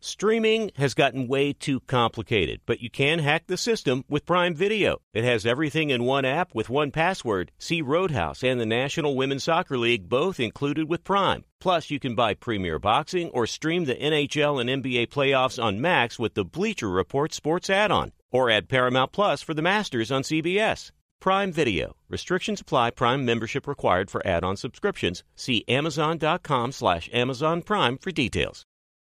Streaming has gotten way too complicated, but you can hack the system with Prime Video. It has everything in one app with one password. See Roadhouse and the National Women's Soccer League both included with Prime. Plus, you can buy Premier Boxing or stream the NHL and NBA playoffs on Max with the Bleacher Report Sports add-on. Or add Paramount Plus for the Masters on CBS. Prime Video. Restrictions apply. Prime membership required for add-on subscriptions. See Amazon.com/Amazon Prime for details.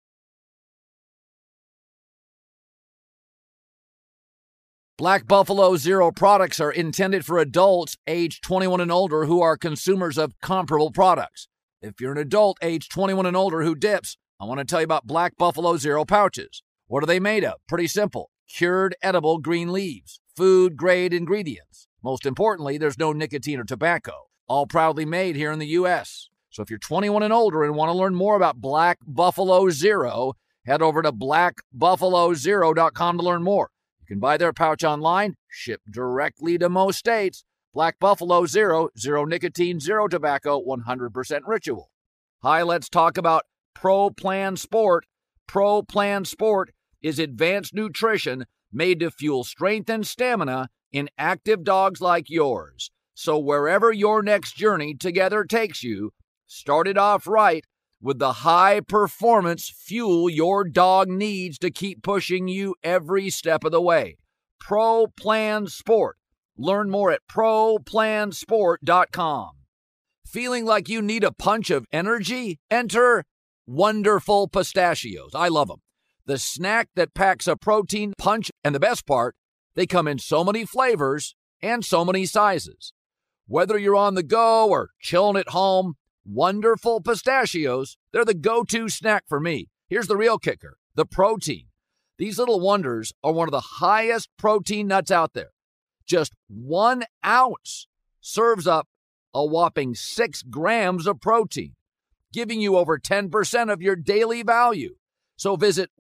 Black Buffalo Zero products are intended for adults age 21 and older who are consumers of comparable products. If you're an adult age 21 and older who dips, I want to tell you about Black Buffalo Zero pouches. What are they made of? Pretty simple. Cured edible green leaves, food-grade ingredients. Most importantly, there's no nicotine or tobacco. All proudly made here in the U.S. So if you're 21 and older and want to learn more about Black Buffalo Zero, head over to blackbuffalozero.com to learn more. You can buy their pouch online, shipped directly to most states. Black Buffalo Zero, zero nicotine, zero tobacco, 100% ritual. Hi, let's talk about Pro Plan Sport. Pro Plan Sport is advanced nutrition made to fuel strength and stamina in active dogs like yours. So wherever your next journey together takes you, start it off right with the high-performance fuel your dog needs to keep pushing you every step of the way. Pro Plan Sport. Learn more at ProPlansport.com. Feeling like you need a punch of energy? Enter Wonderful Pistachios. I love them. The snack that packs a protein punch, and the best part, they come in so many flavors and so many sizes. Whether you're on the go or chilling at home, Wonderful Pistachios, they're the go-to snack for me. Here's the real kicker, the protein. These little wonders are one of the highest protein nuts out there. Just 1 ounce serves up a whopping 6 grams of protein, giving you over 10% of your daily value. So visit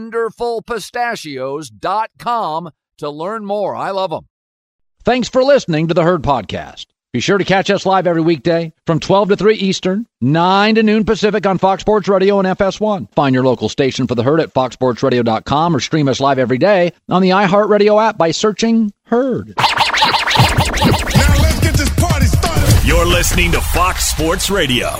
wonderfulpistachios.com to learn more. I love them. Thanks for listening to the Herd Podcast. Be sure to catch us live every weekday from 12 to 3 Eastern, 9 to noon Pacific on Fox Sports Radio and FS1. Find your local station for the Herd at foxsportsradio.com or stream us live every day on the iHeartRadio app by searching Herd. Now let's get this party started. You're listening to Fox Sports Radio.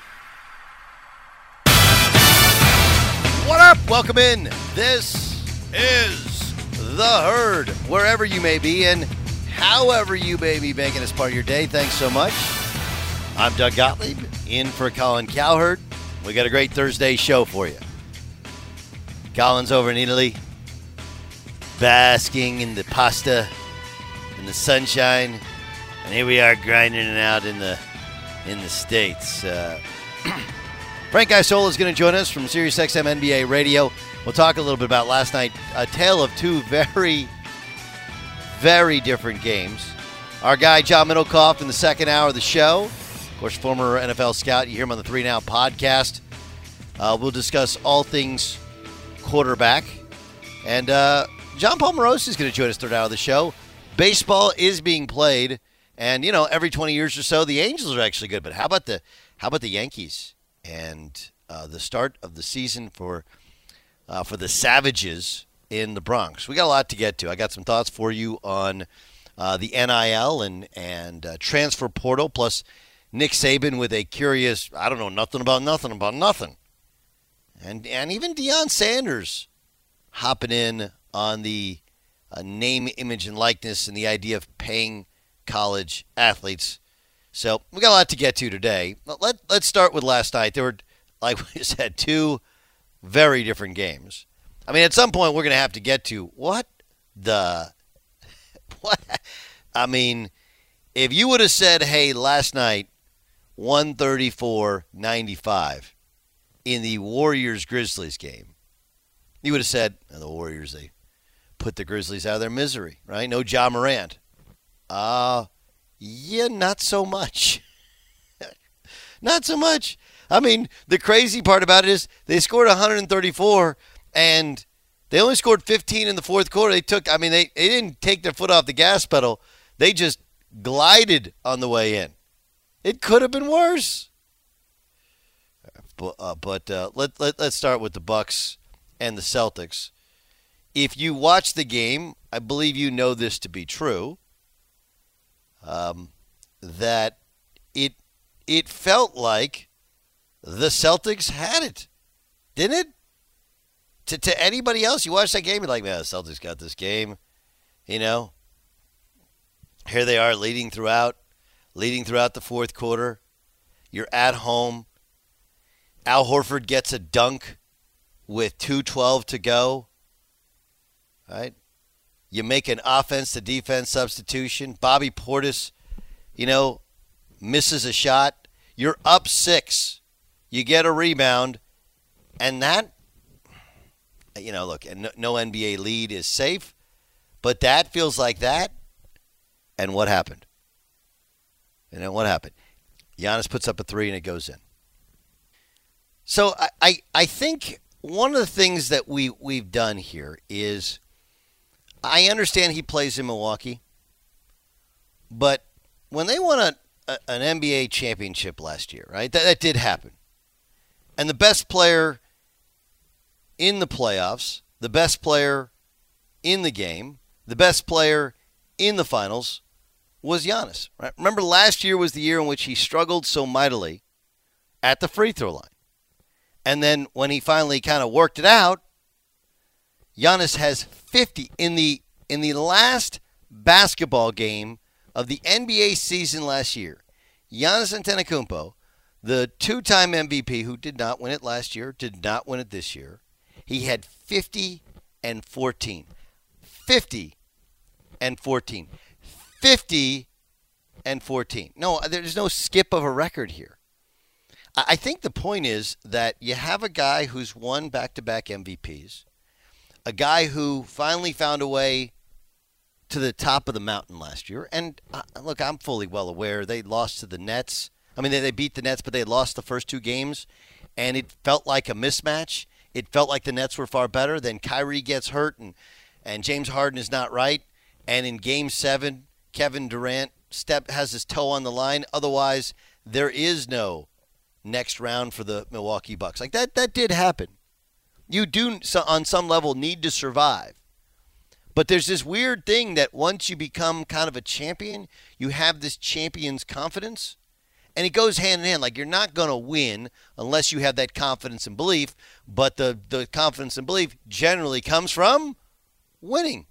What up? Welcome in. This is The Herd. Wherever you may be and however you may be making this part of your day, thanks so much. I'm Doug Gottlieb, in for Colin Cowherd. We got a great Thursday show for you. Colin's over in Italy, basking in the pasta, in the sunshine, and here we are grinding it out in the States. Frank Isola is going to join us from SiriusXM NBA Radio. We'll talk a little bit about last night, a tale of two very, very different games. Our guy, John Middlecoff, in the second hour of the show. Of course, former NFL scout. You hear him on the 3 Now podcast. We'll discuss all things quarterback. And John Palmarosa is going to join us third hour of the show. Baseball is being played. And, you know, every 20 years or so, the Angels are actually good. But how about the Yankees? And the start of the season for the Savages in the Bronx. We got a lot to get to. I got some thoughts for you on the NIL and transfer portal, plus Nick Saban with a curious, I don't know, nothing about nothing. And even Deion Sanders hopping in on the name, image, and likeness and the idea of paying college athletes. So we got a lot to get to today. Let's start with last night. There were, like we said, two very different games. I mean, at some point we're going to have to get to what? I mean, if you would have said, hey, last night, 134-95 in the Warriors-Grizzlies game, you would have said, the Warriors, they put the Grizzlies out of their misery, right? No Ja Morant. Yeah, not so much. Not so much. I mean, the crazy part about it is they scored 134, and they only scored 15 in the fourth quarter. They didn't take their foot off the gas pedal. They just glided on the way in. It could have been worse. But let's start with the Bucks and the Celtics. If you watch the game, I believe you know this to be true, that it felt like the Celtics had it, didn't it? To anybody else, you watch that game, you're like, man, the Celtics got this game. You know, here they are leading throughout the fourth quarter. You're at home. Al Horford gets a dunk with 2:12 to go. Right? You make an offense to defense substitution. Bobby Portis, misses a shot. You're up 6. You get a rebound. And that, look, no NBA lead is safe. But that feels like that. And what happened? What happened? Giannis puts up a 3 and it goes in. So I think one of the things that we've done here is, I understand he plays in Milwaukee, but when they won an NBA championship last year, right? That did happen. And the best player in the playoffs, the best player in the game, the best player in the finals was Giannis. Right? Remember, last year was the year in which he struggled so mightily at the free throw line. And then when he finally kind of worked it out, Giannis has 50 in the last basketball game of the NBA season last year. Giannis Antetokounmpo, the 2-time MVP who did not win it last year, did not win it this year. He had 50 and 14. 50 and 14. 50 and 14. No, there's no skip of a record here. I think the point is that you have a guy who's won back-to-back MVPs, a guy who finally found a way to the top of the mountain last year. And look, I'm fully well aware they lost to the Nets. I mean, they beat the Nets, but they lost the first 2 games, and it felt like a mismatch. It felt like the Nets were far better. Then Kyrie gets hurt, and James Harden is not right. And in Game 7, Kevin Durant has his toe on the line. Otherwise, there is no next round for the Milwaukee Bucks. Like that did happen. You do, on some level, need to survive. But there's this weird thing that once you become kind of a champion, you have this champion's confidence. And it goes hand in hand. Like, you're not going to win unless you have that confidence and belief. But the confidence and belief generally comes from winning.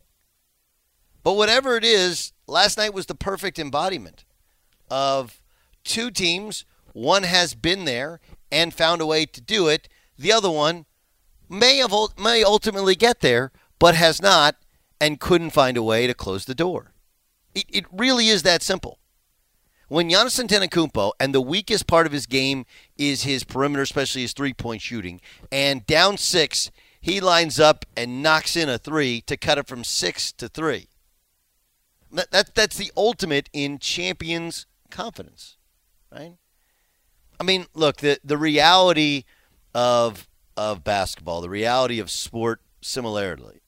But whatever it is, last night was the perfect embodiment of 2 teams. One has been there and found a way to do it. The other one may ultimately get there, but has not and couldn't find a way to close the door. It really is that simple. When Giannis Antetokounmpo, and the weakest part of his game is his perimeter, especially his three-point shooting, and down 6, he lines up and knocks in a 3 to cut it from 6 to 3. That's the ultimate in champions' confidence, right? I mean, look, the reality of basketball, the reality of sport similarly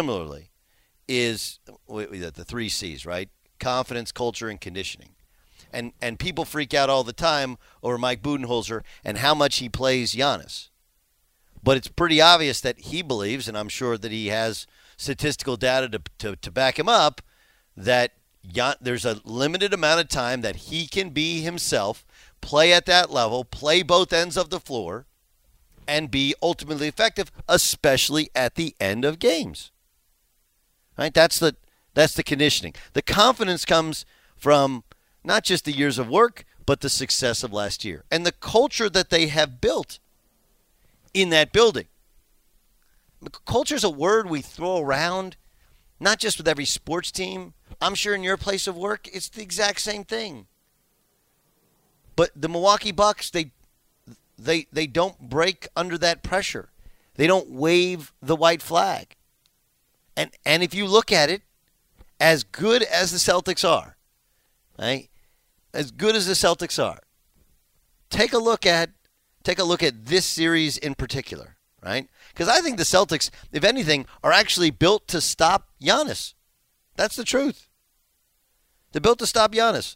is the 3 C's, right? Confidence, culture, and conditioning. And people freak out all the time over Mike Budenholzer and how much he plays Giannis. But it's pretty obvious that he believes, and I'm sure that he has statistical data to back him up, that there's a limited amount of time that he can be himself, play at that level, play both ends of the floor, and be ultimately effective, especially at the end of games. Right? That's the conditioning. The confidence comes from not just the years of work, but the success of last year and the culture that they have built in that building. Culture is a word we throw around, not just with every sports team. I'm sure in your place of work, it's the exact same thing. But the Milwaukee Bucks, they don't break under that pressure. They don't wave the white flag. And if you look at it, as good as the Celtics are, right? As good as the Celtics are, take a look at this series in particular, right? Because I think the Celtics, if anything, are actually built to stop Giannis. That's the truth. They're built to stop Giannis.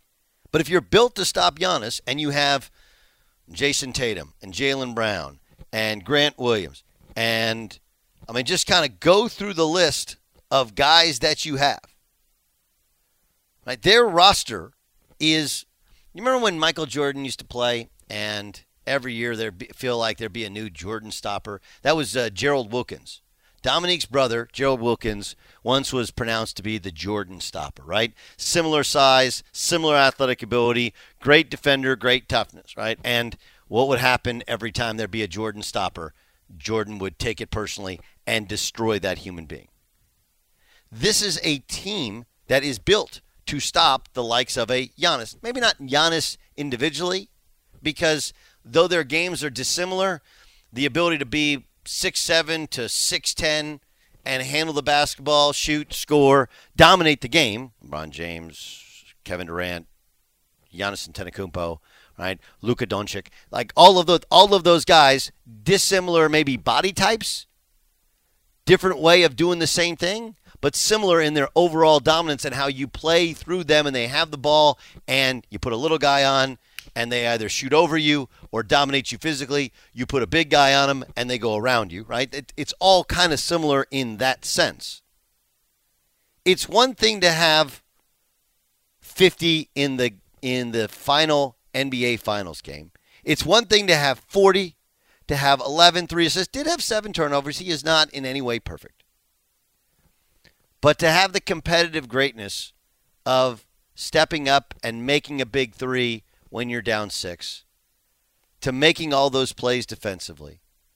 But if you're built to stop Giannis and you have Jason Tatum and Jaylen Brown and Grant Williams. And, I mean, just kind of go through the list of guys that you have. Right? Their roster is, you remember when Michael Jordan used to play and every year feel like there'd be a new Jordan stopper? That was Gerald Wilkins. Dominique's brother, Gerald Wilkins, once was pronounced to be the Jordan stopper, right? Similar size, similar athletic ability, great defender, great toughness, right? And what would happen every time there'd be a Jordan stopper? Jordan would take it personally and destroy that human being. This is a team that is built to stop the likes of a Giannis. Maybe not Giannis individually, because though their games are dissimilar, the ability to be 6'7" to 6'10" and handle the basketball, shoot, score, dominate the game. LeBron James, Kevin Durant, Giannis Antetokounmpo, right? Luka Doncic, like all of those guys, dissimilar maybe body types, different way of doing the same thing, but similar in their overall dominance and how you play through them, and they have the ball and you put a little guy on and they either shoot over you or dominate you physically. You put a big guy on them and they go around you, right? It's all kind of similar in that sense. It's one thing to have 50 in the final NBA Finals game. It's one thing to have 40, to have 11, 3 assists. Did have 7 turnovers. He is not in any way perfect. But to have the competitive greatness of stepping up and making a big three when you're down 6, to making all those plays defensively,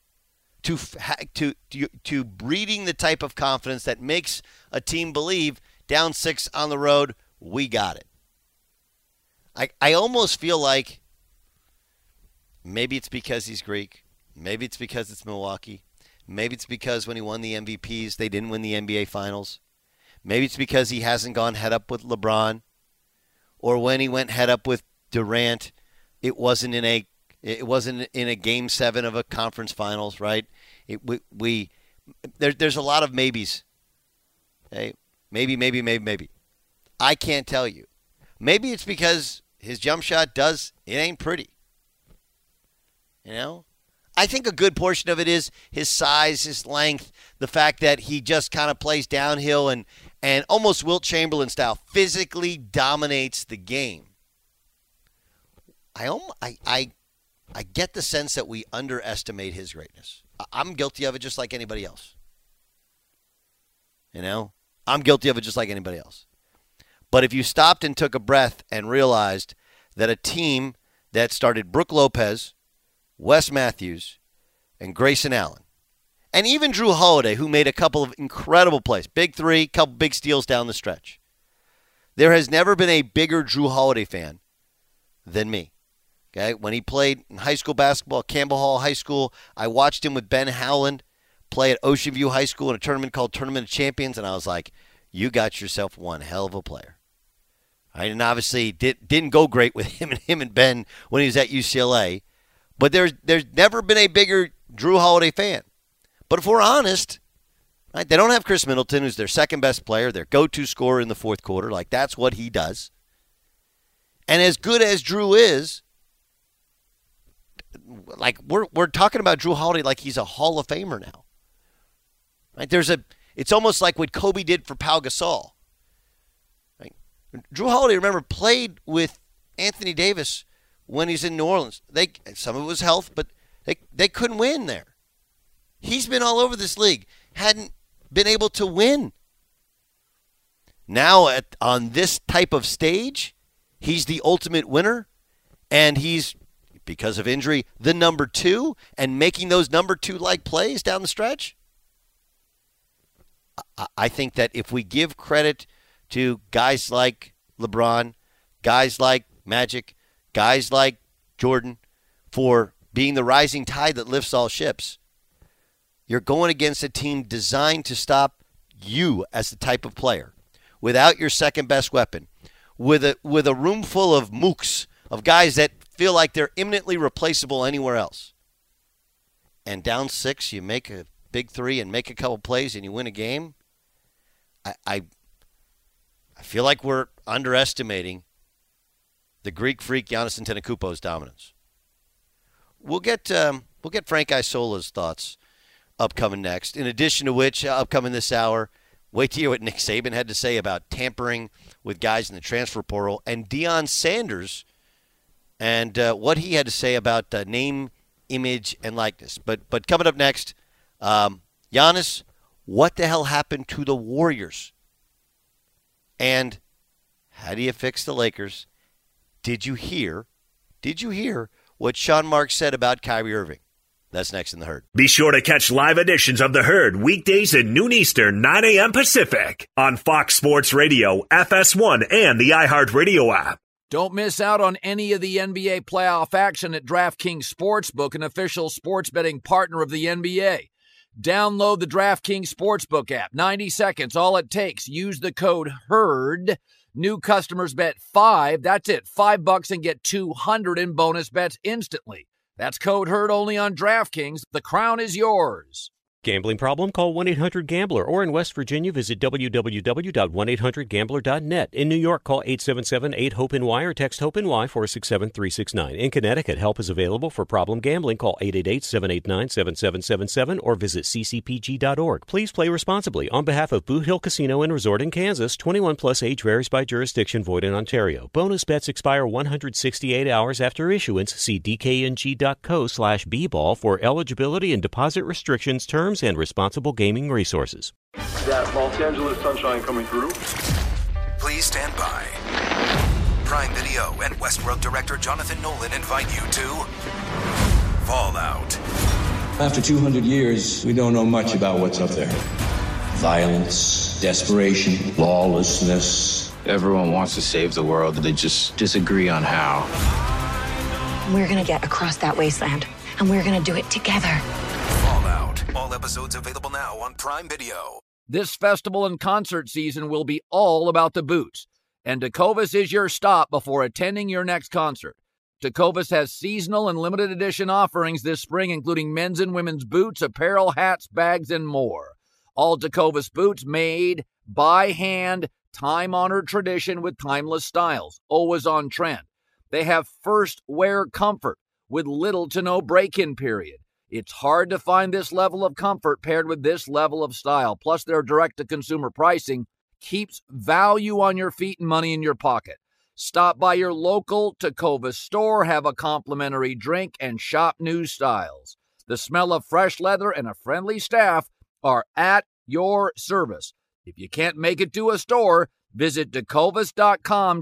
to breeding the type of confidence that makes a team believe down 6 on the road, we got it. I almost feel like maybe it's because he's Greek. Maybe it's because it's Milwaukee. Maybe it's because when he won the MVPs, they didn't win the NBA Finals. Maybe it's because he hasn't gone head up with LeBron. Or when he went head up with Durant, it wasn't in a Game 7 of a conference finals, right? There's a lot of maybes. Okay? Maybe. I can't tell you. Maybe it's because his jump shot it ain't pretty. You know? I think a good portion of it is his size, his length, the fact that he just kind of plays downhill and almost Wilt Chamberlain style, physically dominates the game. I get the sense that we underestimate his greatness. I'm guilty of it just like anybody else. You know? I'm guilty of it just like anybody else. But if you stopped and took a breath and realized that a team that started Brook Lopez, Wes Matthews, and Grayson Allen, and even Drew Holiday, who made a couple of incredible plays, big three, couple big steals down the stretch. There has never been a bigger Drew Holiday fan than me. Okay, when he played in high school basketball at Campbell Hall High School, I watched him with Ben Howland play at Ocean View High School in a tournament called Tournament of Champions, and I was like, you got yourself one hell of a player. Right? And obviously didn't go great with him and Ben when he was at UCLA, but there's never been a bigger Drew Holiday fan. But if we're honest, right, they don't have Chris Middleton, who's their second best player, their go-to scorer in the fourth quarter. Like, that's what he does. And as good as Drew is, like, we're talking about Drew Holiday like he's a Hall of Famer now. Right? It's almost like what Kobe did for Pau Gasol. Right? Drew Holiday, remember, played with Anthony Davis when he's in New Orleans. Some of it was health, but they couldn't win there. He's been all over this league, hadn't been able to win. Now on this type of stage, he's the ultimate winner, and he's, because of injury, the number 2, and making those number 2-like plays down the stretch. I think that if we give credit to guys like LeBron, guys like Magic, guys like Jordan for being the rising tide that lifts all ships, you're going against a team designed to stop you as the type of player without your second best weapon, with a room full of mooks, of guys that feel like they're imminently replaceable anywhere else. And down 6, you make a big three and make a couple plays and you win a game. I feel like we're underestimating the Greek freak Giannis Antetokounmpo's dominance. We'll get We'll get Frank Isola's thoughts upcoming next. In addition to which, upcoming this hour, wait to hear what Nick Saban had to say about tampering with guys in the transfer portal, and Deion Sanders and what he had to say about name, image, and likeness. But coming up next, Giannis, what the hell happened to the Warriors? And how do you fix the Lakers? Did you hear what Sean Marks said about Kyrie Irving? That's next in The Herd. Be sure to catch live editions of The Herd weekdays at noon Eastern, 9 a.m. Pacific on Fox Sports Radio, FS1, and the iHeartRadio app. Don't miss out on any of the NBA playoff action at DraftKings Sportsbook, an official sports betting partner of the NBA. Download the DraftKings Sportsbook app. 90 seconds, all it takes. Use the code HERD. New customers bet $5. That's it, $5 and get $200 in bonus bets instantly. That's code HERD only on DraftKings. The crown is yours. Gambling problem? Call 1-800-GAMBLER. Or in West Virginia, visit www.1800gambler.net. In New York, call 877-8-HOPE-NY or text HOPE-NY 467-369. In Connecticut, help is available for problem gambling. Call 888-789-7777 or visit ccpg.org. Please play responsibly. On behalf of Boot Hill Casino and Resort in Kansas, 21 plus age varies by jurisdiction, void in Ontario. Bonus bets expire 168 hours after issuance. See dkng.co/bball for eligibility and deposit restrictions, terms, and responsible gaming resources. That Los Angeles sunshine coming through. Please stand by. Prime Video and Westworld director Jonathan Nolan invite you to Fallout. After 200 years, we don't know much about what's up there. Violence, desperation, lawlessness. Everyone wants to save the world, they just disagree on how. We're gonna get across that wasteland, and we're gonna do it together. Fallout. All episodes available now on Prime Video. This festival and concert season will be all about the boots, and Tecovas is your stop before attending your next concert. Tecovas has seasonal and limited edition offerings this spring, including men's and women's boots, apparel, hats, bags, and more. All Tecovas boots made by hand, time-honored tradition with timeless styles, always on trend. They have first wear comfort with little to no break-in period. It's hard to find this level of comfort paired with this level of style. Plus, their direct-to-consumer pricing keeps value on your feet and money in your pocket. Stop by your local Tecovas store, have a complimentary drink, and shop new styles. The smell of fresh leather and a friendly staff are at your service. If you can't make it to a store, visit Tecovas.com,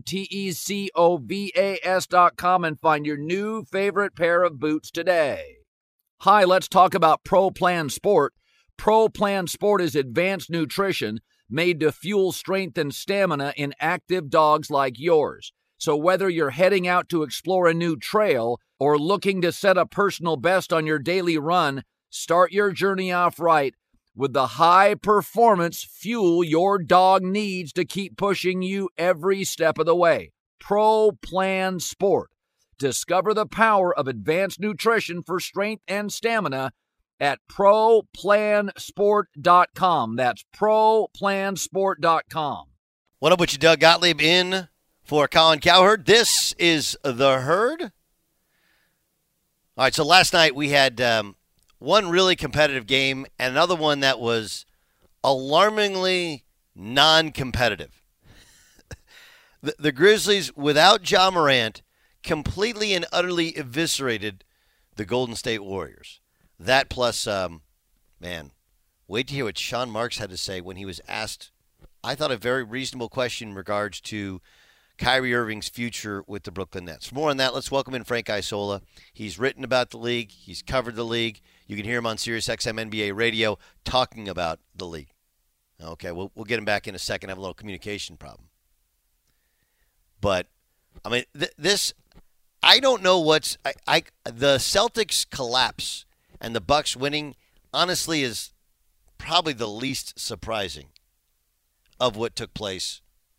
Tecovas.com, and find your new favorite pair of boots today. Hi, let's talk about Pro Plan Sport. Pro Plan Sport is advanced nutrition made to fuel strength and stamina in active dogs like yours. So whether you're heading out to explore a new trail or looking to set a personal best on your daily run, start your journey off right with the high-performance fuel your dog needs to keep pushing you every step of the way. Pro Plan Sport. Discover the power of advanced nutrition for strength and stamina at ProPlansport.com. That's ProPlansport.com. What up with you, Doug Gottlieb in for Colin Cowherd. This is The Herd. All right, so last night we had one really competitive game and another one that was alarmingly non-competitive. The Grizzlies, without Ja Morant, completely and utterly eviscerated the Golden State Warriors. That plus, wait to hear what Sean Marks had to say when he was asked, I thought, a very reasonable question in regards to Kyrie Irving's future with the Brooklyn Nets. For more on that, let's welcome in Frank Isola. He's written about the league. He's covered the league. You can hear him on SiriusXM NBA Radio talking about the league. Okay, we'll get him back in a second. I have a little communication problem. But, I mean, this... I don't know what's the Celtics collapse and the Bucks winning honestly is probably the least surprising of what took place.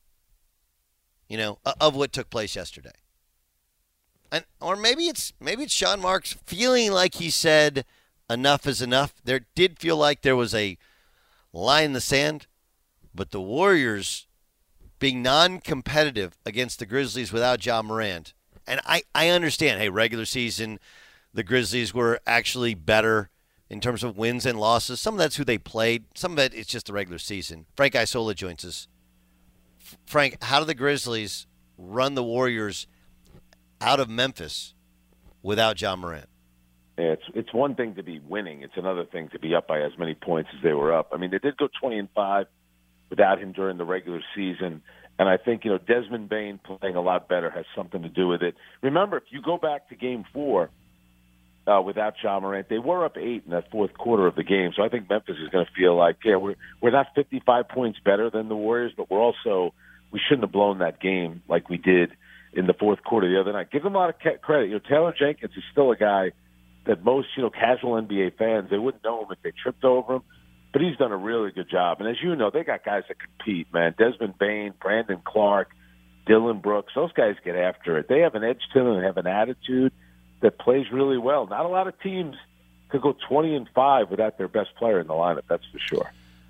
Of what took place yesterday. Or maybe it's Sean Marks feeling like he said enough is enough. There did feel like there was a line in the sand, but the Warriors being non-competitive against the Grizzlies without Ja Morant. And I understand, hey, regular season, the Grizzlies were actually better in terms of wins and losses. Some of that's who they played. Some of it is just the regular season. Frank Isola joins us. Frank, how do the Grizzlies run the Warriors out of Memphis without Ja Morant? It's one thing to be winning. It's another thing to be up by as many points as they were up. I mean, they did go 20-5 without him during the regular season. And I think, Desmond Bane playing a lot better has something to do with it. Remember, if you go back to Game 4 without Ja Morant, they were up 8 in that fourth quarter of the game. So I think Memphis is going to feel like, we're not 55 points better than the Warriors, but we shouldn't have blown that game like we did in the fourth quarter the other night. Give them a lot of credit. Taylor Jenkins is still a guy that most, casual NBA fans, they wouldn't know him if they tripped over him. But he's done a really good job. And as you know, they got guys that compete, man. Desmond Bane, Brandon Clark, Dylan Brooks, those guys get after it. They have an edge to them and have an attitude that plays really well. Not a lot of teams could go 20-5 without their best player in the lineup, that's for sure.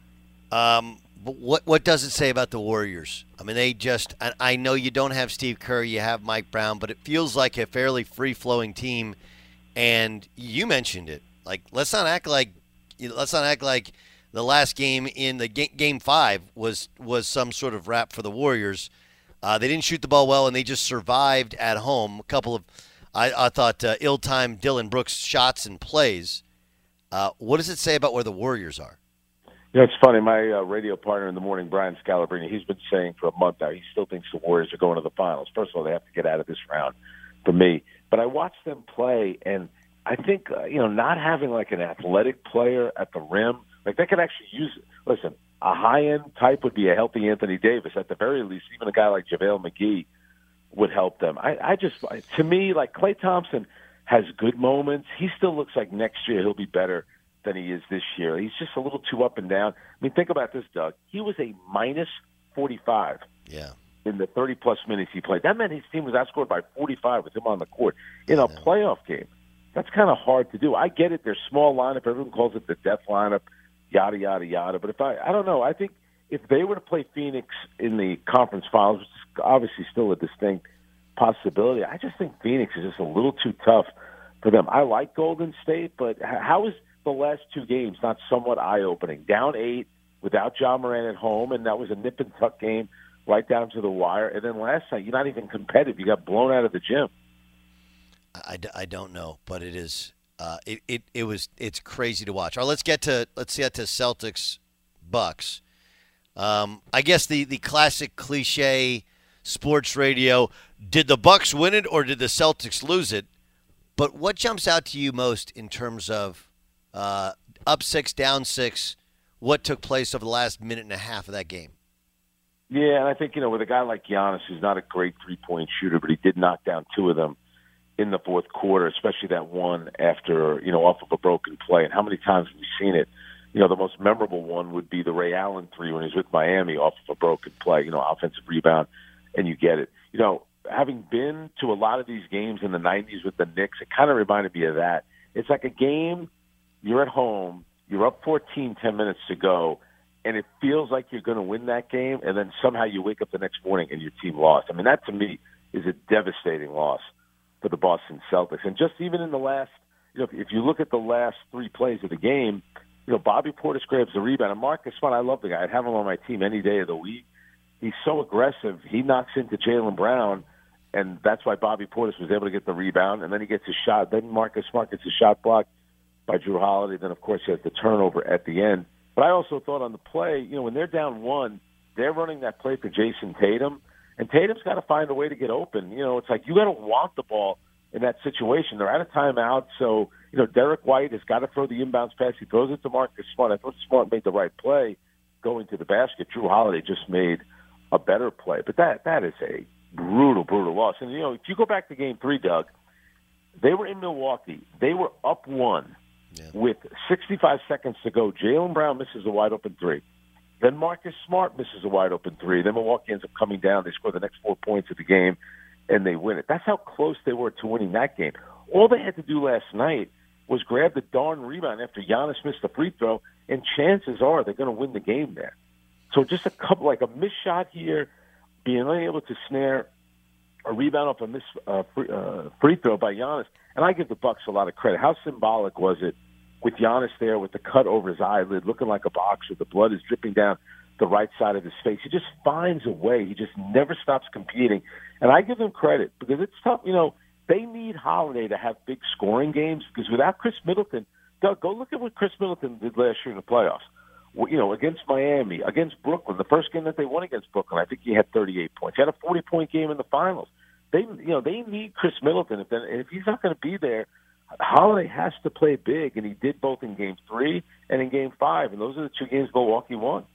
But what does it say about the Warriors? I mean, I know you don't have Steve Kerr, you have Mike Brown, but it feels like a fairly free-flowing team. And you mentioned it. Like, let's not act like the last game in the game 5 was some sort of wrap for the Warriors. They didn't shoot the ball well, and they just survived at home. A couple of, I thought, ill-timed Dylan Brooks shots and plays. What does it say about where the Warriors are? It's funny. My radio partner in the morning, Brian Scalabrine, he's been saying for a month now he still thinks the Warriors are going to the finals. First of all, they have to get out of this round for me. But I watched them play, and I think, not having like an athletic player at the rim, like they could actually use it. Listen, a high-end type would be a healthy Anthony Davis. At the very least, even a guy like JaVale McGee would help them. To me, like Klay Thompson has good moments. He still looks like next year he'll be better than he is this year. He's just a little too up and down. I mean, think about this, Doug. He was a minus 45. Yeah. In the 30-plus minutes he played. That meant his team was outscored by 45 with him on the court. In a playoff game, that's kind of hard to do. I get it. They're small lineup. Everyone calls it the death lineup, yada, yada, yada. But I don't know. I think if they were to play Phoenix in the conference finals, which is obviously still a distinct possibility, I just think Phoenix is just a little too tough for them. I like Golden State, but how is the last 2 games not somewhat eye-opening? Down 8 without Ja Morant at home, and that was a nip-and-tuck game right down to the wire. And then last night, you're not even competitive. You got blown out of the gym. I don't know, but it is it's crazy to watch. All right, let's get to Celtics Bucks. I guess the classic cliche sports radio, did the Bucks win it or did the Celtics lose it? But what jumps out to you most in terms of up 6, down 6, what took place over the last minute and a half of that game? Yeah, and I think, with a guy like Giannis, who's not a great three-point shooter, but he did knock down 2 of them in the fourth quarter, especially that one after, off of a broken play. And how many times have we seen it? The most memorable one would be the Ray Allen 3 when he's with Miami off of a broken play, offensive rebound, and you get it. Having been to a lot of these games in the 90s with the Knicks, it kind of reminded me of that. It's like a game, you're at home, you're up 14, 10 minutes to go, and it feels like you're going to win that game, and then somehow you wake up the next morning and your team lost. I mean, that to me is a devastating loss for the Boston Celtics. And just even in the last, if you look at the last 3 plays of the game, Bobby Portis grabs the rebound. And Marcus Smart, I love the guy. I'd have him on my team any day of the week. He's so aggressive. He knocks into Jaylen Brown, and that's why Bobby Portis was able to get the rebound. And then he gets his shot. Then Marcus Smart gets a shot blocked by Drew Holiday. Then, of course, he has the turnover at the end. But I also thought on the play, when they're down 1, they're running that play for Jason Tatum. And Tatum's got to find a way to get open. It's like you got to want the ball in that situation. They're out of timeout, so, Derek White has got to throw the inbounds pass. He throws it to Marcus Smart. I thought Smart made the right play going to the basket. Drew Holiday just made a better play. But that is a brutal, brutal loss. And, if you go back to Game 3, Doug, they were in Milwaukee. They were up 1 with 65 seconds to go. Jaylen Brown misses a wide-open 3. Then Marcus Smart misses a wide-open 3. Then Milwaukee ends up coming down. They score the next 4 points of the game, and they win it. That's how close they were to winning that game. All they had to do last night was grab the darn rebound after Giannis missed the free throw, and chances are they're going to win the game there. So just a couple, like a missed shot here, being unable to snare a rebound off a missed free throw by Giannis, And I give the Bucks a lot of credit. How symbolic was it with Giannis there with the cut over his eyelid, looking like a boxer? The blood is dripping down the right side of his face. He just finds a way. He just never stops competing. And I give him credit because it's tough. They need Holiday to have big scoring games because without Chris Middleton, Doug, go look at what Chris Middleton did last year in the playoffs. Against Miami, against Brooklyn, the first game that they won against Brooklyn, I think he had 38 points. He had a 40-point game in the finals. They need Chris Middleton. If he's not going to be there, Holiday has to play big, and he did both in Game 3 and in Game 5, and those are the two games Milwaukee won.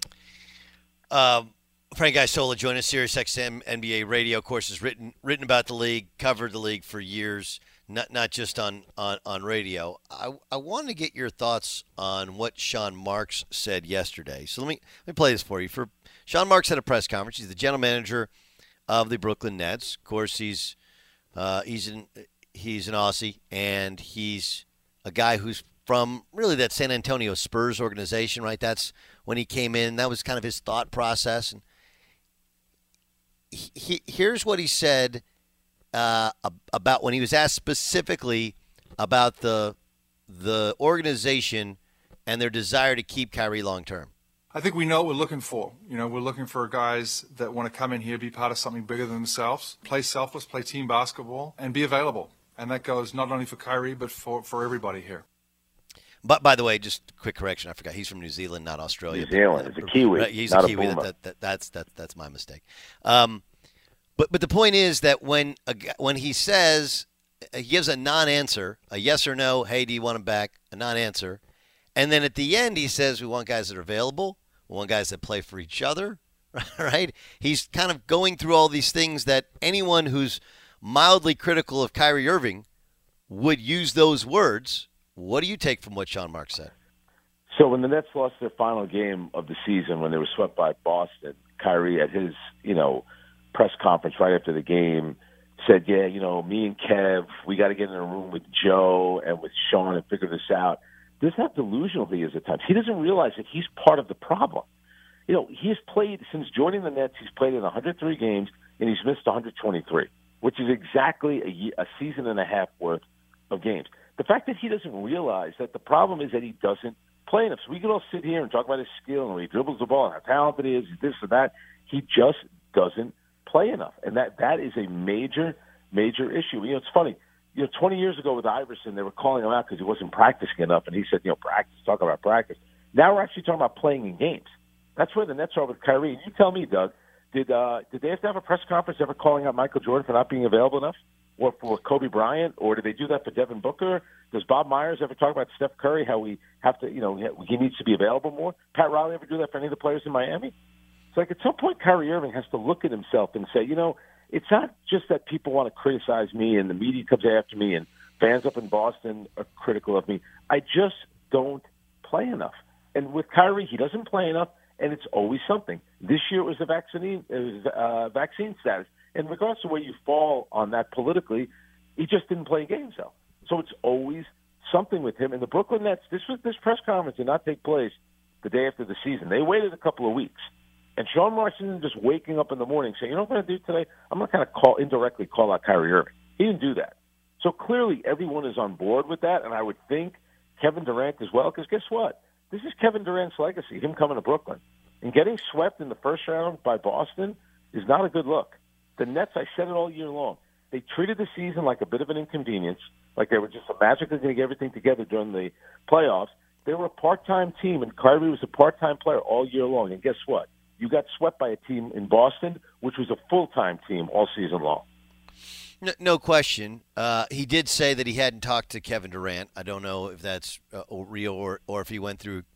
Frank Isola joined us, SiriusXM NBA Radio. Of course, has written about the league, covered the league for years, not just on radio. I wanted to get your thoughts on what Sean Marks said yesterday. So let me play this for you. Sean Marks had a press conference. He's the general manager of the Brooklyn Nets. Of course, he's an Aussie, and he's a guy who's from really that San Antonio Spurs organization, right? That's when he came in. That was kind of his thought process. And here's what he said about when he was asked specifically about the organization and their desire to keep Kyrie long term. I think we know what we're looking for. We're looking for guys that want to come in here, be part of something bigger than themselves, play selfless, play team basketball, and be available. And that goes not only for Kyrie, but for everybody here. But by the way, just a quick correction, I forgot he's from New Zealand, not Australia. New Zealand, it's a Kiwi. Right, he's not a Kiwi. That's my mistake. But the point is that when he says he gives a non-answer, a yes or no, hey, do you want him back? A non-answer, and then at the end he says we want guys that are available, we want guys that play for each other, right? He's kind of going through all these things that anyone who's mildly critical of Kyrie Irving would use those words. What do you take from what Sean Marks said? So when the Nets lost their final game of the season, when they were swept by Boston, Kyrie at his, press conference right after the game said, yeah, me and Kev, we got to get in a room with Joe and with Sean and figure this out. This is how delusional he is at times. He doesn't realize that he's part of the problem. He's played, since joining the Nets, he's played in 103 games, and he's missed 123, which is exactly a season and a half worth of games. The fact that he doesn't realize that the problem is that he doesn't play enough. So we can all sit here and talk about his skill and when he dribbles the ball and how talented he is, this or that. He just doesn't play enough. And that is a major, major issue. It's funny. 20 years ago with Iverson, they were calling him out because he wasn't practicing enough. And he said, practice, talk about practice. Now we're actually talking about playing in games. That's where the Nets are with Kyrie. And you tell me, Doug, did they have to have a press conference ever calling out Michael Jordan for not being available enough? Or for Kobe Bryant, or do they do that for Devin Booker? Does Bob Myers ever talk about Steph Curry, how we have to, he needs to be available more? Pat Riley ever do that for any of the players in Miami? So, at some point, Kyrie Irving has to look at himself and say, it's not just that people want to criticize me and the media comes after me and fans up in Boston are critical of me. I just don't play enough. And with Kyrie, he doesn't play enough, and it's always something. This year it was the vaccine status. And regardless of where you fall on that politically, he just didn't play games, though. So it's always something with him. And the Brooklyn Nets, this press conference did not take place the day after the season. They waited a couple of weeks. And Sean Marks isn't just waking up in the morning saying, what I'm going to do today? I'm going to kind of indirectly call out Kyrie Irving. He didn't do that. So clearly everyone is on board with that, and I would think Kevin Durant as well, because guess what? This is Kevin Durant's legacy, him coming to Brooklyn. And getting swept in the first round by Boston is not a good look. The Nets, I said it all year long, they treated the season like a bit of an inconvenience, like they were just magically going to get everything together during the playoffs. They were a part-time team, and Kyrie was a part-time player all year long. And guess what? You got swept by a team in Boston, which was a full-time team all season long. No question. He did say that he hadn't talked to Kevin Durant. I don't know if that's real or if he went through,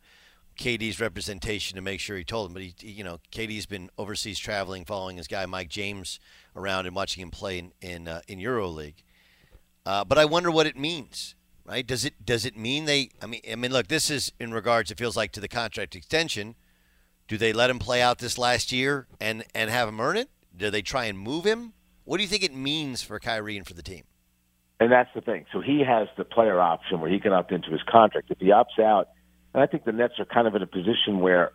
KD's representation to make sure he told him. But KD's been overseas traveling, following his guy Mike James around and watching him play in EuroLeague. But I wonder what it means, right? Does it mean they? I mean, look, this is in regards. It feels like to the contract extension. Do they let him play out this last year and have him earn it? Do they try and move him? What do you think it means for Kyrie and for the team? And that's the thing. So he has the player option where he can opt into his contract. If he opts out, and I think the Nets are kind of in a position where,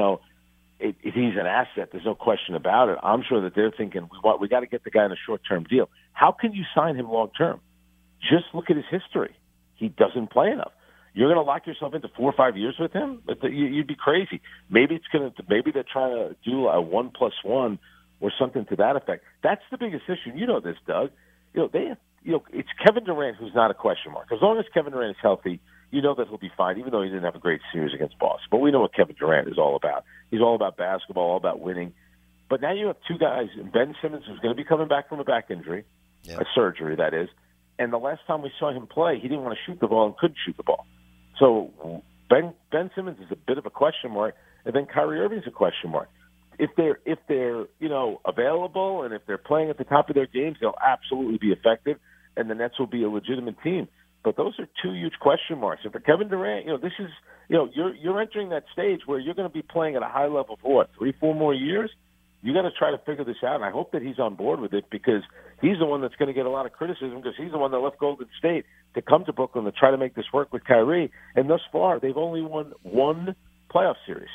if he's an asset, there's no question about it. I'm sure that they're thinking, we got to get the guy in a short-term deal. How can you sign him long-term? just look at his history. He doesn't play enough. You're going to lock yourself into 4 or 5 years with him? You'd be crazy. Maybe they're trying to do a 1+1 or something to that effect. That's the biggest issue. You know this, Doug. It's Kevin Durant who's not a question mark. As long as Kevin Durant is healthy, you know that he'll be fine, even though he didn't have a great series against Boston. But we know what Kevin Durant is all about. He's all about basketball, all about winning. But now you have two guys, Ben Simmons, who's going to be coming back from a back injury, a surgery, that is. And the last time we saw him play, he didn't want to shoot the ball and couldn't shoot the ball. So Ben Simmons is a bit of a question mark, and then Kyrie Irving's a question mark. If they're available and if they're playing at the top of their games, they'll absolutely be effective, and the Nets will be a legitimate team. But those are two huge question marks. And for Kevin Durant, this is you're entering that stage where you're going to be playing at a high level for 3-4 more years. You got to try to figure this out, and I hope that he's on board with it because he's the one that's going to get a lot of criticism because he's the one that left Golden State to come to Brooklyn to try to make this work with Kyrie. And thus far, they've only won one playoff series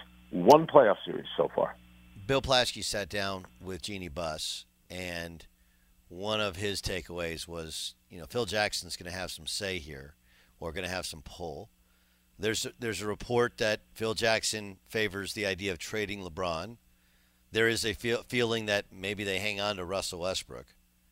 so far. Bill Plaschke sat down with Jeannie Buss, and one of his takeaways was, Phil Jackson's going to have some say here or going to have some pull. There's a report that Phil Jackson favors the idea of trading LeBron. There is a feeling that maybe they hang on to Russell Westbrook.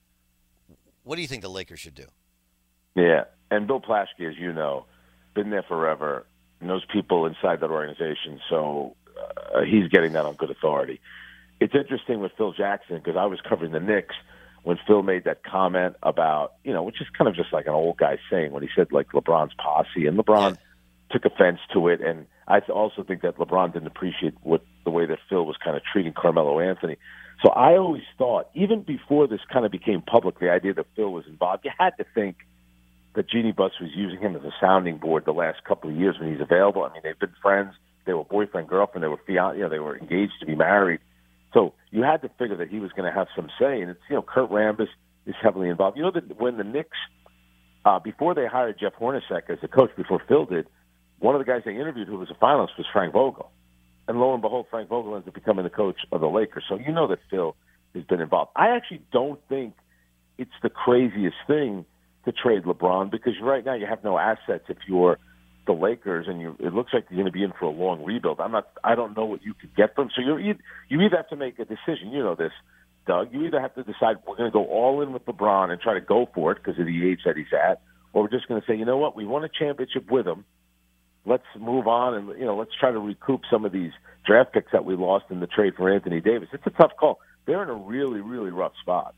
What do you think the Lakers should do? Yeah, and Bill Plaschke, as you know, been there forever, knows people inside that organization, so he's getting that on good authority. It's interesting with Phil Jackson because I was covering the Knicks when Phil made that comment about, which is kind of just like an old guy saying when he said like LeBron's posse, and LeBron took offense to it, and I also think that LeBron didn't appreciate the way that Phil was kind of treating Carmelo Anthony. So I always thought, even before this kind of became public, the idea that Phil was involved, you had to think that Jeannie Buss was using him as a sounding board the last couple of years when he's available. I mean, they've been friends. They were boyfriend, girlfriend. They were they were engaged to be married. So you had to figure that he was going to have some say. And it's, Kurt Rambis is heavily involved. That when the Knicks, before they hired Jeff Hornacek as the coach, before Phil did, one of the guys they interviewed who was a finalist was Frank Vogel. And lo and behold, Frank Vogel ends up becoming the coach of the Lakers. So you know that Phil has been involved. I actually don't think it's the craziest thing to trade LeBron because right now you have no assets if you're the Lakers, and it looks like you're going to be in for a long rebuild. I don't know what you could get from. So you either have to make a decision. You know this, Doug. You either have to decide we're going to go all in with LeBron and try to go for it because of the age that he's at, or we're just going to say, you know what, we won a championship with him. Let's move on and let's try to recoup some of these draft picks that we lost in the trade for Anthony Davis. It's a tough call. They're in a really, really rough spot.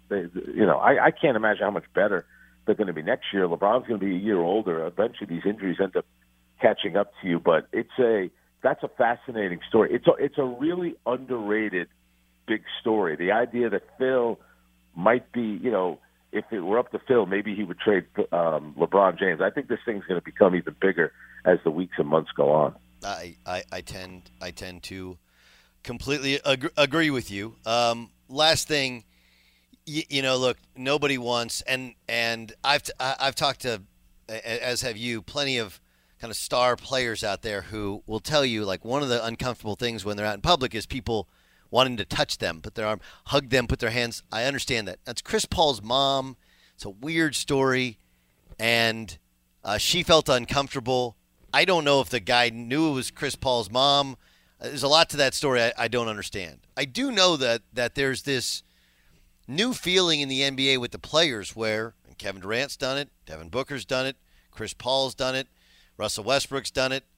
I can't imagine how much better they're going to be next year. LeBron's going to be a year older. Eventually, these injuries end up catching up to you. But that's a fascinating story. It's a really underrated big story. The idea that Phil might be, if it were up to Phil, maybe he would trade LeBron James. I think this thing's going to become even bigger as the weeks and months go on. I tend to completely agree with you. Last thing, look, nobody wants, and I've talked to, as have you, plenty of kind of star players out there who will tell you, like, one of the uncomfortable things when they're out in public is people wanting to touch them, put their arm, hug them, put their hands. I understand that. That's Chris Paul's mom. It's a weird story, and she felt uncomfortable. I don't know if the guy knew it was Chris Paul's mom. There's a lot to that story I don't understand. I do know that there's this new feeling in the NBA with the players where Kevin Durant's done it, Devin Booker's done it, Chris Paul's done it, Russell Westbrook's done it,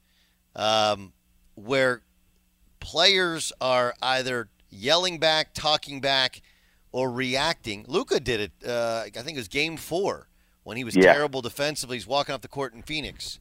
where players are either yelling back, talking back, or reacting. Luka did it, I think it was Game 4, when he was terrible defensively. He's walking off the court in Phoenix.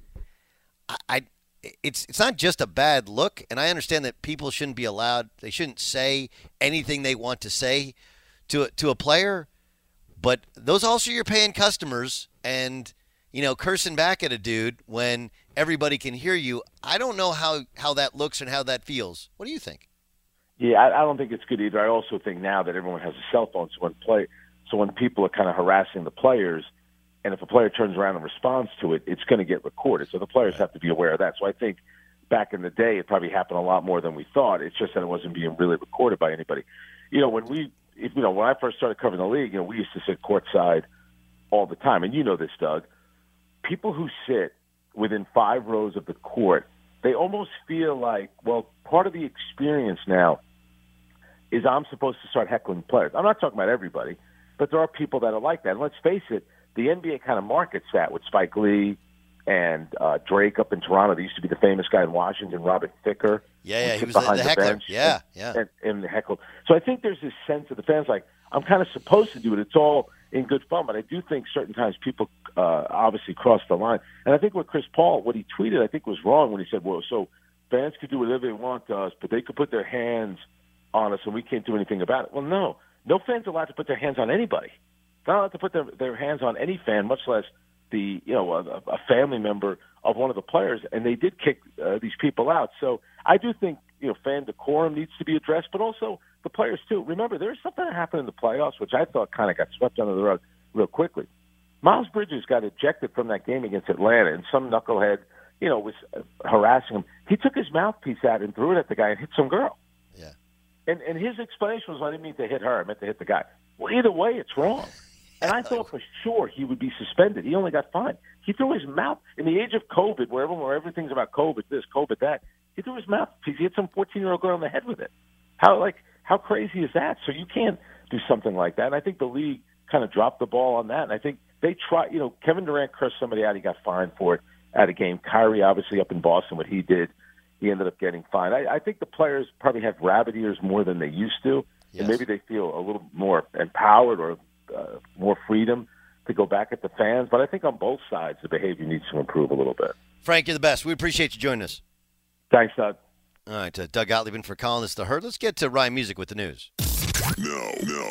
It's not just a bad look, and I understand that people shouldn't be allowed, they shouldn't say anything they want to say to a player, but those also your paying customers, and cursing back at a dude when everybody can hear you. I don't know how that looks and how that feels. What do you think? Yeah, I don't think it's good either. I also think now that everyone has a cell phone, so when people are kind of harassing the players, and if a player turns around and responds to it, it's going to get recorded. So the players have to be aware of that. So I think back in the day, it probably happened a lot more than we thought. It's just that it wasn't being really recorded by anybody. When I first started covering the league, we used to sit courtside all the time. And you know this, Doug. people who sit within 5 rows of the court, they almost feel like, well, part of the experience now is I'm supposed to start heckling players. I'm not talking about everybody, but there are people that are like that. And let's face it, the NBA kind of markets that with Spike Lee and Drake up in Toronto. There used to be the famous guy in Washington, Robert Thicke. Yeah, he was the heckler. Yeah. And the heckle. So I think there's this sense of the fans like, I'm kind of supposed to do it. It's all in good fun, but I do think certain times people obviously cross the line. And I think with Chris Paul, what he tweeted, I think was wrong when he said, well, so fans could do whatever they want to us, but they could put their hands on us and we can't do anything about it. Well, no fans are allowed to put their hands on anybody. They're not allowed to put their hands on any fan, much less a family member of one of the players. And they did kick these people out. So I do think fan decorum needs to be addressed, but also the players too. Remember, there was something that happened in the playoffs, which I thought kind of got swept under the rug real quickly. Miles Bridges got ejected from that game against Atlanta, and some knucklehead, was harassing him. He took his mouthpiece out and threw it at the guy and hit some girl. Yeah. And his explanation was, I didn't mean to hit her. I meant to hit the guy. Well, either way, it's wrong. And I thought for sure he would be suspended. He only got fined. He threw his mouth in the age of COVID, where everything's about COVID this, COVID that. He threw his mouthpiece. He hit some 14-year-old girl in the head with it. How crazy is that? So you can't do something like that. And I think the league kind of dropped the ball on that. And I think they try. Kevin Durant cursed somebody out. He got fined for it at a game. Kyrie, obviously, up in Boston, what he did, he ended up getting fined. I think the players probably have rabbit ears more than they used to. Yes. And maybe they feel a little more empowered or more freedom to go back at the fans. But I think on both sides, the behavior needs to improve a little bit. Frank, you're the best. We appreciate you joining us. Thanks, Doug. All right, Doug Gottlieb in for calling us The Herd. Let's get to Ryan Music with the news. No.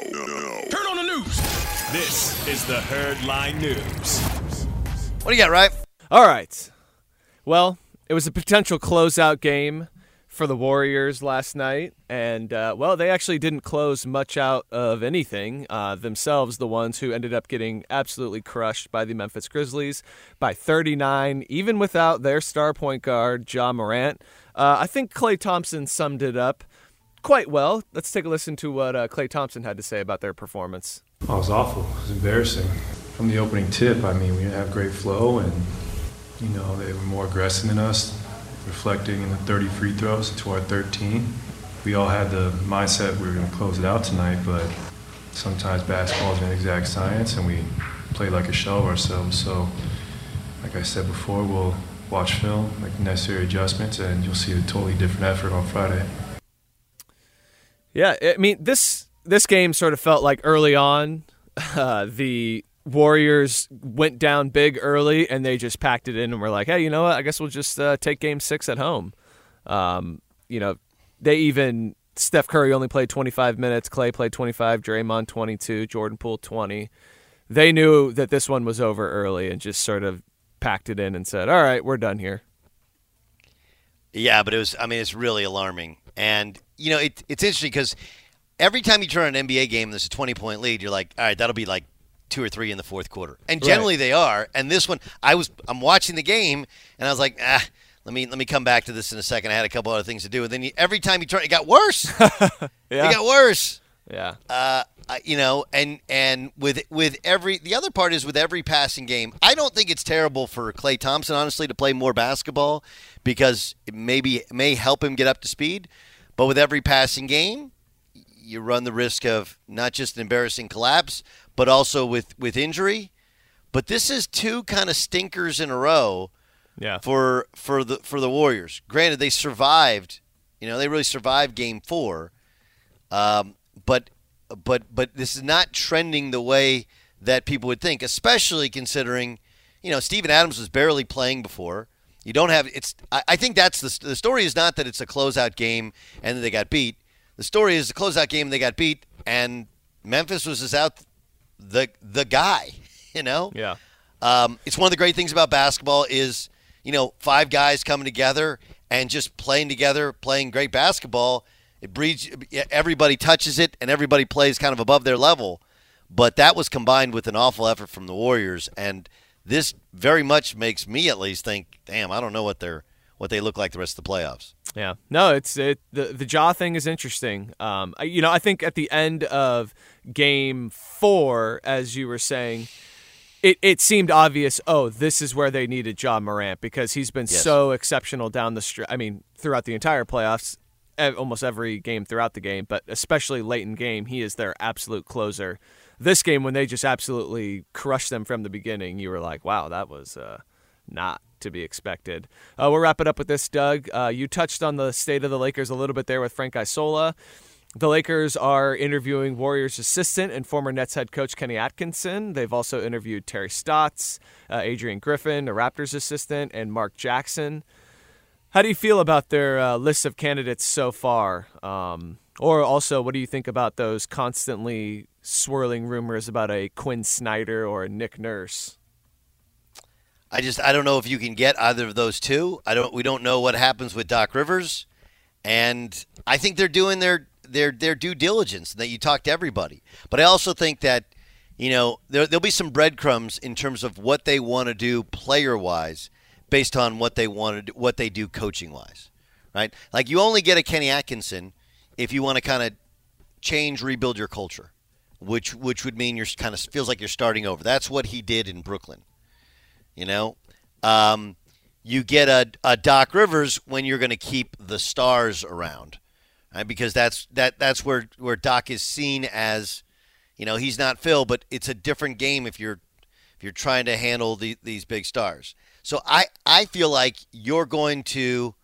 Turn on the news. This is the Herdline News. What do you got, Ryan? All right. Well, it was a potential closeout game for the Warriors last night, and, they actually didn't close much out of anything themselves, the ones who ended up getting absolutely crushed by the Memphis Grizzlies by 39, even without their star point guard, Ja Morant. I think Klay Thompson summed it up quite well. Let's take a listen to what Klay Thompson had to say about their performance. Oh, it was awful. It was embarrassing. From the opening tip, we didn't have great flow, and, they were more aggressive than us, reflecting in the 30 free throws to our 13. We all had the mindset we were going to close it out tonight, but sometimes basketball is an exact science, and we play like a shell of ourselves. So, like I said before, we'll watch film, make the necessary adjustments, and you'll see a totally different effort on Friday. Yeah, this game sort of felt like early on the Warriors went down big early, and they just packed it in and were like, hey, you know what? I guess we'll just take Game 6 at home. Steph Curry only played 25 minutes. Klay played 25. Draymond 22. Jordan Poole 20. They knew that this one was over early and just sort of packed it in and said, all right, we're done here. Yeah, but it's really alarming. And, it's interesting because every time you turn an NBA game, there's a 20-point lead, you're like, all right, that'll be like 2 or 3 in the fourth quarter. And generally they are. And this one, I'm watching the game, and I was like, let me come back to this in a second. I had a couple other things to do. And then every time you turn, it got worse. Yeah. It got worse. Yeah. And with every, the other part is with every passing game, I don't think it's terrible for Klay Thompson, honestly, to play more basketball because it may help him get up to speed. But with every passing game, you run the risk of not just an embarrassing collapse, but also with injury. But this is 2 kind of stinkers in a row. Yeah. For the Warriors. Granted, they survived. They really survived Game 4. But this is not trending the way that people would think, especially considering, Steven Adams was barely playing before. You don't have I think that's the story is not that it's a closeout game and they got beat. The story is the closeout game and they got beat and Memphis was just out the guy, Yeah. It's one of the great things about basketball is, 5 guys coming together and just playing together, playing great basketball. It breeds, everybody touches it and everybody plays kind of above their level. But that was combined with an awful effort from the Warriors, and this very much makes me at least think, damn, I don't know what they look like the rest of the playoffs. Yeah, no, the Ja thing is interesting. I think at the end of Game 4, as you were saying, it seemed obvious, this is where they needed Ja Morant because he's been so exceptional down the stretch. I mean, throughout the entire playoffs, almost every game throughout the game, but especially late in game, he is their absolute closer. This game, when they just absolutely crushed them from the beginning, you were like, wow, that was not to be expected. We'll wrap it up with this, Doug. You touched on the state of the Lakers a little bit there with Frank Isola. The Lakers are interviewing Warriors assistant and former Nets head coach Kenny Atkinson. They've also interviewed Terry Stotts, Adrian Griffin, a Raptors assistant, and Mark Jackson. How do you feel about their list of candidates so far? Or also, what do you think about those constantly swirling rumors about a Quinn Snyder or a Nick Nurse? I don't know if you can get either of those two. We don't know what happens with Doc Rivers, and I think they're doing their due diligence, that you talk to everybody. But I also think that, there'll be some breadcrumbs in terms of what they want to do player-wise based on what they do coaching-wise, right? Like, you only get a Kenny Atkinson if you want to kind of rebuild your culture, which would mean you're kind of feels like you're starting over. That's what he did in Brooklyn, You get a Doc Rivers when you're going to keep the stars around. Right, because that's where Doc is seen as, he's not Phil, but it's a different game if you're trying to handle these big stars. So I feel like you're going to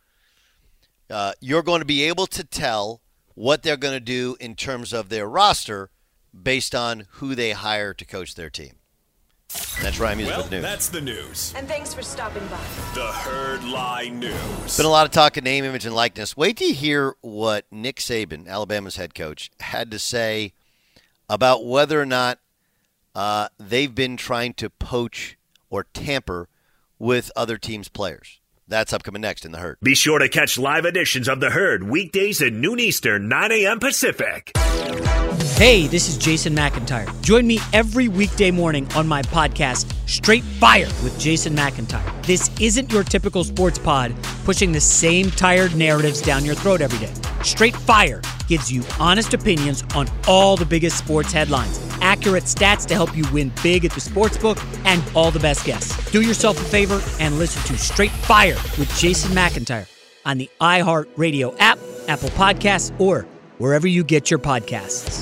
be able to tell what they're going to do in terms of their roster based on who they hire to coach their team. And that's Ryan Music with news. That's the news. And thanks for stopping by. The Herd Lie News. Been a lot of talk of name, image, and likeness. Wait till you hear what Nick Saban, Alabama's head coach, had to say about whether or not they've been trying to poach or tamper with other teams' players. That's upcoming next in The Herd. Be sure to catch live editions of The Herd weekdays at noon Eastern, 9 a.m. Pacific. Hey, this is Jason McIntyre. Join me every weekday morning on my podcast, Straight Fire with Jason McIntyre. This isn't your typical sports pod pushing the same tired narratives down your throat every day. Straight Fire gives you honest opinions on all the biggest sports headlines, accurate stats to help you win big at the sportsbook, and all the best guests. Do yourself a favor and listen to Straight Fire with Jason McIntyre on the iHeartRadio app, Apple Podcasts, or wherever you get your podcasts.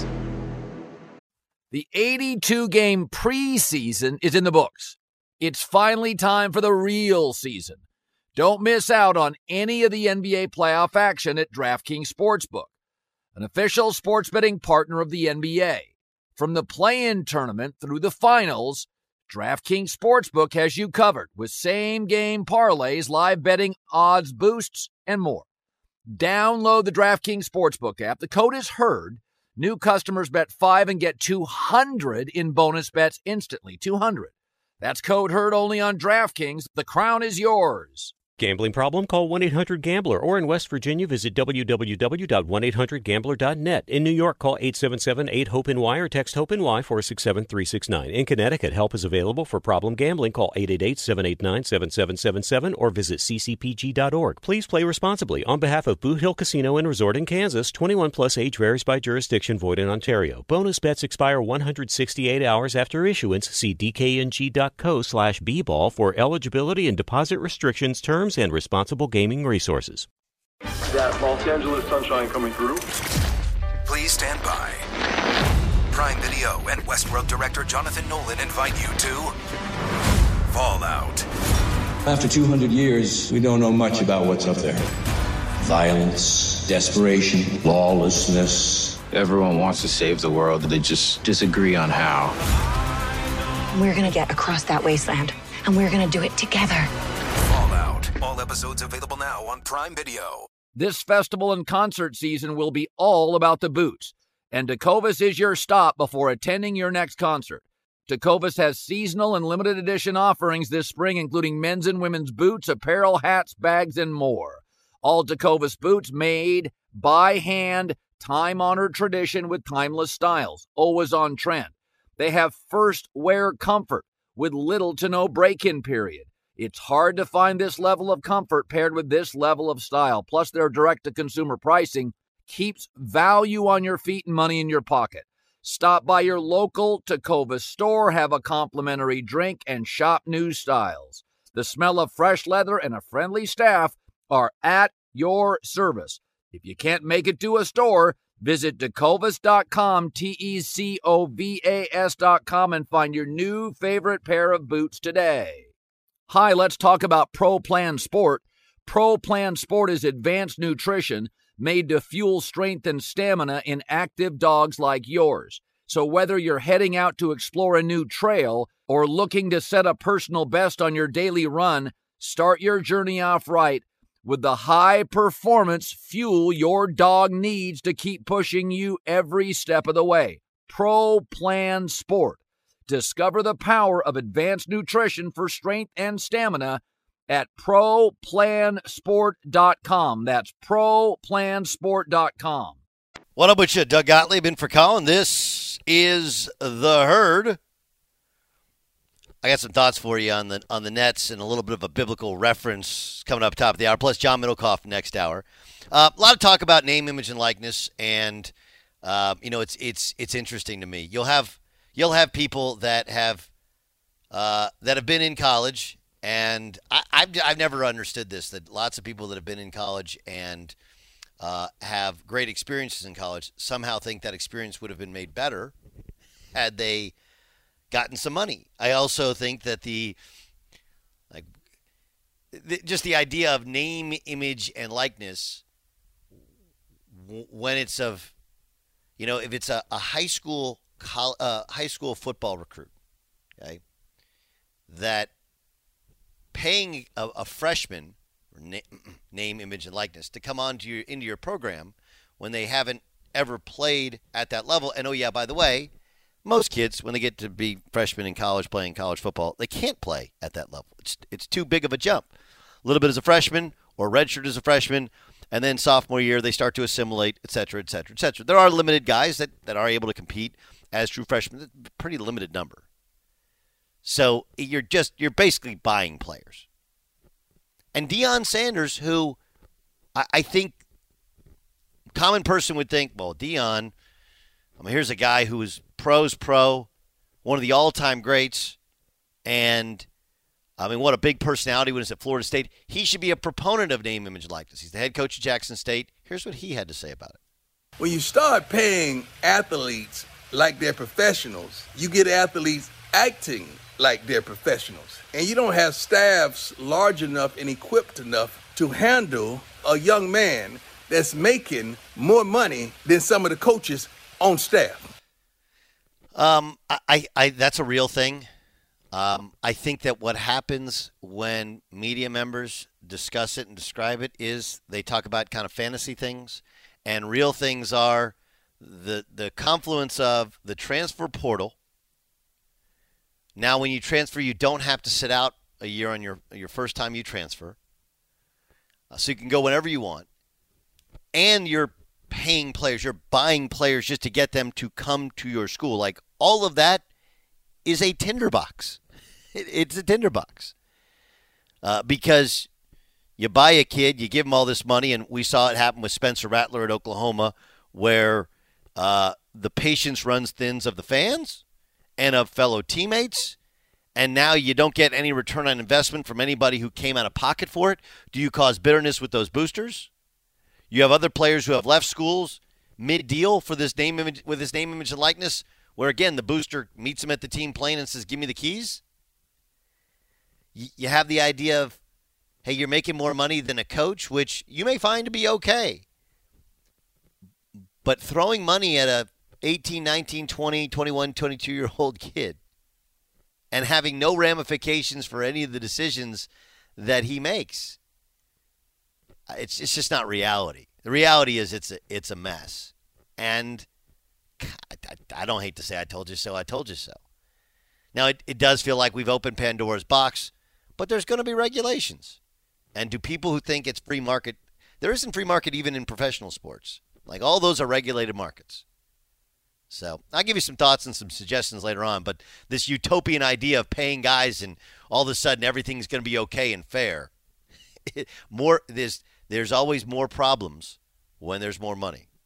The 82-game preseason is in the books. It's finally time for the real season. Don't miss out on any of the NBA playoff action at DraftKings Sportsbook, an official sports betting partner of the NBA. From the play-in tournament through the finals, DraftKings Sportsbook has you covered with same-game parlays, live betting, odds boosts, and more. Download the DraftKings Sportsbook app. The code is HERD. New customers bet $5 and get $200 in bonus bets instantly. $200. That's code HERD only on DraftKings. The crown is yours. Gambling problem? Call 1-800-GAMBLER. Or in West Virginia, visit www.1800gambler.net. In New York, call 877-8-HOPE-NY or text HOPE-NY 467-369. In Connecticut, help is available for problem gambling. Call 888-789-7777 or visit ccpg.org. Please play responsibly. On behalf of Boot Hill Casino and Resort in Kansas, 21 plus age varies by jurisdiction, void in Ontario. Bonus bets expire 168 hours after issuance. See dkng.co/bball for eligibility and deposit restrictions, terms, and responsible gaming resources. That Los Angeles sunshine coming through. Please stand by. Prime Video and Westworld director Jonathan Nolan invite you to Fallout. After 200 years, we don't know much about what's up there. Violence, desperation, lawlessness. Everyone wants to save the world, they just disagree on how. We're gonna get across that wasteland, and we're gonna do it together. Fallout. All episodes available now on Prime Video. This festival and concert season will be all about the boots, and Tecovas is your stop before attending your next concert. Tecovas has seasonal and limited edition offerings this spring, including men's and women's boots, apparel, hats, bags, and more. All Tecovas boots made by hand, time-honored tradition with timeless styles, always on trend. They have first wear comfort with little to no break-in period. It's hard to find this level of comfort paired with this level of style. Plus, their direct-to-consumer pricing keeps value on your feet and money in your pocket. Stop by your local Tecovas store, have a complimentary drink, and shop new styles. The smell of fresh leather and a friendly staff are at your service. If you can't make it to a store, visit Tecovas.com, Tecovas.com, and find your new favorite pair of boots today. Hi, let's talk about Pro Plan Sport. Pro Plan Sport is advanced nutrition made to fuel strength and stamina in active dogs like yours. So whether you're heading out to explore a new trail or looking to set a personal best on your daily run, start your journey off right with the high-performance fuel your dog needs to keep pushing you every step of the way. Pro Plan Sport. Discover the power of advanced nutrition for strength and stamina at ProPlansport.com. That's ProPlansport.com. What up with you, Doug Gottlieb in for Colin? This is The Herd. I got some thoughts for you on the Nets and a little bit of a biblical reference coming up top of the hour, plus John Middlecoff next hour. A lot of talk about name, image, and likeness, and it's interesting to me. You'll have people that have been in college. And I've never understood this, that lots of people that have been in college and have great experiences in college somehow think that experience would have been made better had they gotten some money. I also think that just the idea of name, image, and likeness, when it's if it's a high school football recruit, okay, that paying a freshman, name, image, and likeness, to come into your program when they haven't ever played at that level. And, oh, yeah, by the way, most kids, when they get to be freshmen in college playing college football, they can't play at that level. It's too big of a jump. A little bit as a freshman or redshirt as a freshman, and then sophomore year they start to assimilate, et cetera, et cetera, et cetera. There are limited guys that are able to compete as true freshmen. A pretty limited number. So you're basically buying players. And Deion Sanders, who I think common person would think, well, Deion, here's a guy who is pro's pro, one of the all-time greats, and what a big personality when he's at Florida State. He should be a proponent of name, image, and likeness. He's the head coach of Jackson State. Here's what he had to say about it. When you start paying athletes like they're professionals, you get athletes acting like they're professionals. And you don't have staffs large enough and equipped enough to handle a young man that's making more money than some of the coaches on staff. That's a real thing. I think that what happens when media members discuss it and describe it is they talk about kind of fantasy things, and real things are the confluence of the transfer portal. Now, when you transfer, you don't have to sit out a year on your first time you transfer. So you can go whenever you want. And you're paying players. You're buying players just to get them to come to your school. Like, all of that is a tinderbox. It's a tinderbox. Because you buy a kid, you give him all this money, and we saw it happen with Spencer Rattler at Oklahoma, where the patience runs thin of the fans and of fellow teammates, and now you don't get any return on investment from anybody who came out of pocket for it. Do you cause bitterness with those boosters? You have other players who have left schools mid-deal for this name image, with his name, image, and likeness, where, again, the booster meets him at the team plane and says, give me the keys. You have the idea of, hey, you're making more money than a coach, which you may find to be okay. But throwing money at a 18, 19, 20, 21, 22-year-old kid and having no ramifications for any of the decisions that he makes, it's just not reality. The reality is it's a mess. And I don't hate to say I told you so, I told you so. Now, it does feel like we've opened Pandora's box, but there's going to be regulations. And do people who think it's free market, there isn't free market even in professional sports. Like, all those are regulated markets. So I'll give you some thoughts and some suggestions later on, but this utopian idea of paying guys and all of a sudden everything's going to be okay and fair, there's always more problems when there's more money.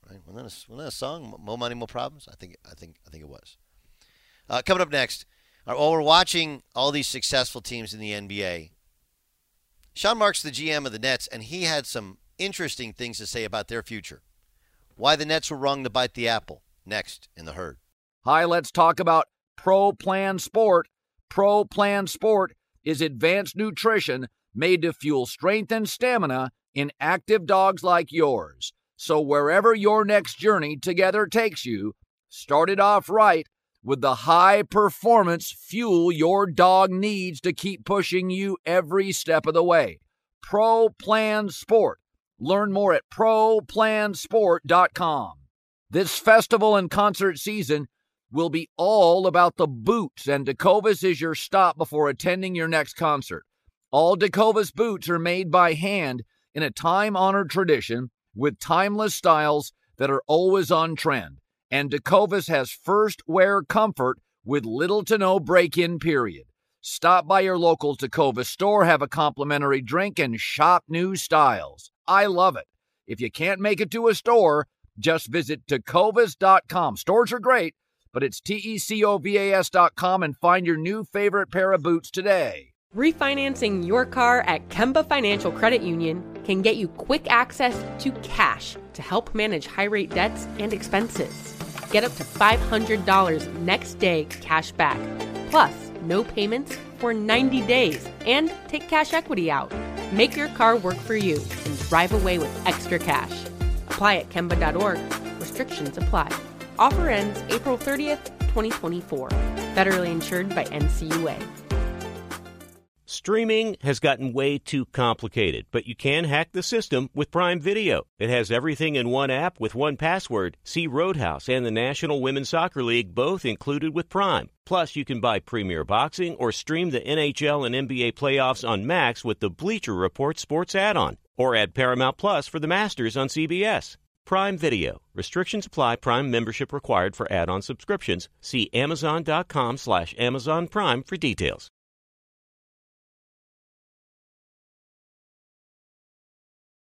Right? Wasn't that a song? More Money, More Problems. I think it was. Coming up next, while we're watching all these successful teams in the NBA, Sean Marks, the GM of the Nets, and he had some interesting things to say about their future. Why the Nets were wrong to bite the apple. Next in the Herd. Hi, let's talk about Pro Plan Sport. Pro Plan Sport is advanced nutrition made to fuel strength and stamina in active dogs like yours. So wherever your next journey together takes you, start it off right with the high-performance fuel your dog needs to keep pushing you every step of the way. Pro Plan Sport. Learn more at ProPlansport.com. This festival and concert season will be all about the boots, and Tecovas is your stop before attending your next concert. All Tecovas boots are made by hand in a time-honored tradition with timeless styles that are always on trend. And Tecovas has first wear comfort with little to no break-in period. Stop by your local Tecovas store, have a complimentary drink, and shop new styles. I love it. If you can't make it to a store, just visit Tecovas.com. Stores are great, but it's Tecovas.com and find your new favorite pair of boots today. Refinancing your car at Kemba Financial Credit Union can get you quick access to cash to help manage high-rate debts and expenses. Get up to $500 next day cash back, plus no payments for 90 days, and take cash equity out. Make your car work for you and drive away with extra cash. Apply at Kemba.org. Restrictions apply. Offer ends April 30th, 2024. Federally insured by NCUA. Streaming has gotten way too complicated, but you can hack the system with Prime Video. It has everything in one app with one password. See Roadhouse and the National Women's Soccer League both included with Prime. Plus, you can buy Premier Boxing or stream the NHL and NBA playoffs on Max with the Bleacher Report Sports add-on. Or add Paramount Plus for the Masters on CBS. Prime Video. Restrictions apply. Prime membership required for add-on subscriptions. See Amazon.com/Amazon Prime for details.